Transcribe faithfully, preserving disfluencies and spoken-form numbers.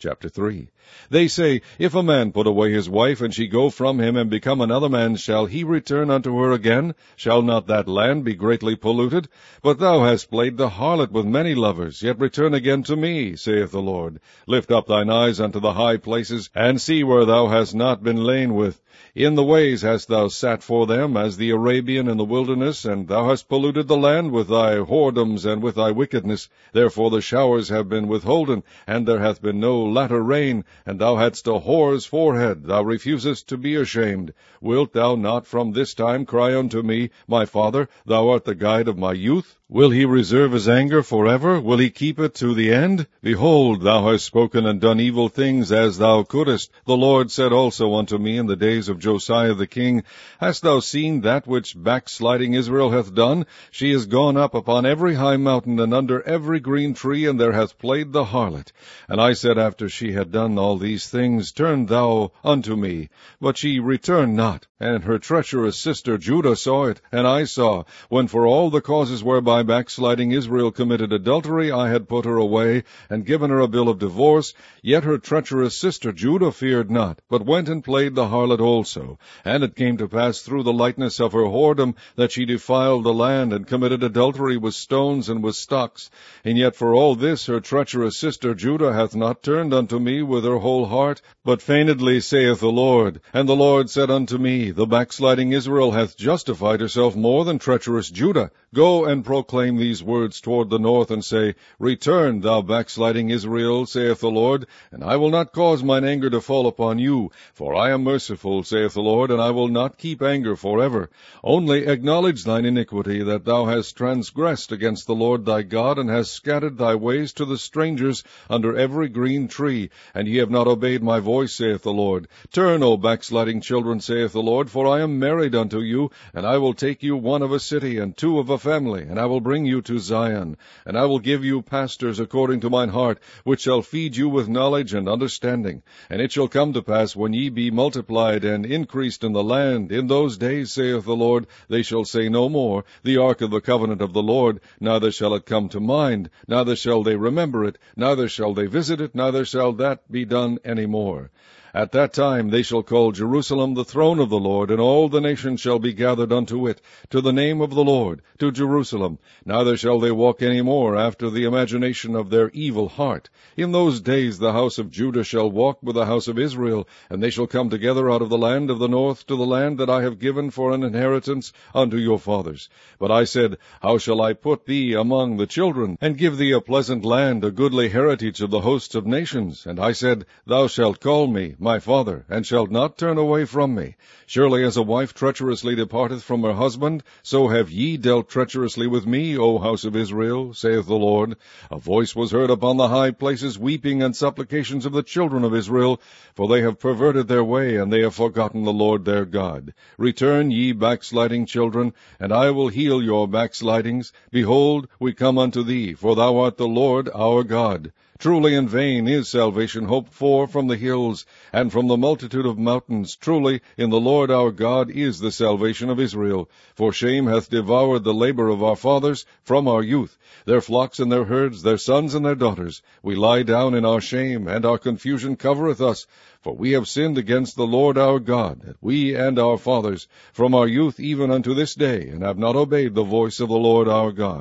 Chapter three. They say, If a man put away his wife, and she go from him, and become another man's, shall he return unto her again? Shall not that land be greatly polluted? But thou hast played the harlot with many lovers, yet return again to me, saith the Lord. Lift up thine eyes unto the high places, and see where thou hast not been lain with. In the ways hast thou sat for them, as the Arabian in the wilderness, and thou hast polluted the land with thy whoredoms and with thy wickedness. Therefore the showers have been withholden, and there hath been no latter rain, and thou hadst a whore's forehead, thou refusest to be ashamed. Wilt thou not from this time cry unto me, My Father, thou art the guide of my youth? Will he reserve his anger forever? Will he keep it to the end? Behold, thou hast spoken and done evil things as thou couldest. The Lord said also unto me in the days of Josiah the king, Hast thou seen that which backsliding Israel hath done? She is gone up upon every high mountain and under every green tree, and there hath played the harlot. And I said after she had done all these things, Turn thou unto me. But she returned not. And her treacherous sister Judah saw it, and I saw, when for all the causes whereby backsliding Israel committed adultery, I had put her away, and given her a bill of divorce, yet her treacherous sister Judah feared not, but went and played the harlot also. And it came to pass through the lightness of her whoredom, that she defiled the land, and committed adultery with stones and with stocks. And yet for all this her treacherous sister Judah hath not turned unto me with her whole heart, but feignedly, saith the Lord. And the Lord said unto me, The backsliding Israel hath justified herself more than treacherous Judah. Go and proclaim these words toward the north, and say, Return, thou backsliding Israel, saith the Lord, and I will not cause mine anger to fall upon you. For I am merciful, saith the Lord, and I will not keep anger forever. Only acknowledge thine iniquity, that thou hast transgressed against the Lord thy God, and hast scattered thy ways to the strangers under every green tree, and ye have not obeyed my voice, saith the Lord. Turn, O backsliding children, saith the Lord, for I am married unto you, and I will take you one of a city, and two of a family, and I will bring you to Zion. And I will give you pastors according to mine heart, which shall feed you with knowledge and understanding. And it shall come to pass, when ye be multiplied and increased in the land, in those days, saith the Lord, they shall say no more, The ark of the covenant of the Lord, neither shall it come to mind, neither shall they remember it, neither shall they visit it, neither shall that be done any more. At that time they shall call Jerusalem the throne of the Lord, and all the nations shall be gathered unto it, to the name of the Lord, to Jerusalem. Neither shall they walk any more after the imagination of their evil heart. In those days the house of Judah shall walk with the house of Israel, and they shall come together out of the land of the north to the land that I have given for an inheritance unto your fathers. But I said, How shall I put thee among the children, and give thee a pleasant land, a goodly heritage of the hosts of nations? And I said, Thou shalt call me my father, and shalt not turn away from me. Surely as a wife treacherously departeth from her husband, so have ye dealt treacherously with me, O house of Israel, saith the Lord. A voice was heard upon the high places, weeping and supplications of the children of Israel, for they have perverted their way, and they have forgotten the Lord their God. Return, ye backsliding children, and I will heal your backslidings. Behold, we come unto thee, for thou art the Lord our God. Truly in vain is salvation hoped for from the hills, and from the multitude of mountains. Truly in the Lord our God is the salvation of Israel. For shame hath devoured the labor of our fathers from our youth, their flocks and their herds, their sons and their daughters. We lie down in our shame, and our confusion covereth us. For we have sinned against the Lord our God, we and our fathers, from our youth even unto this day, and have not obeyed the voice of the Lord our God.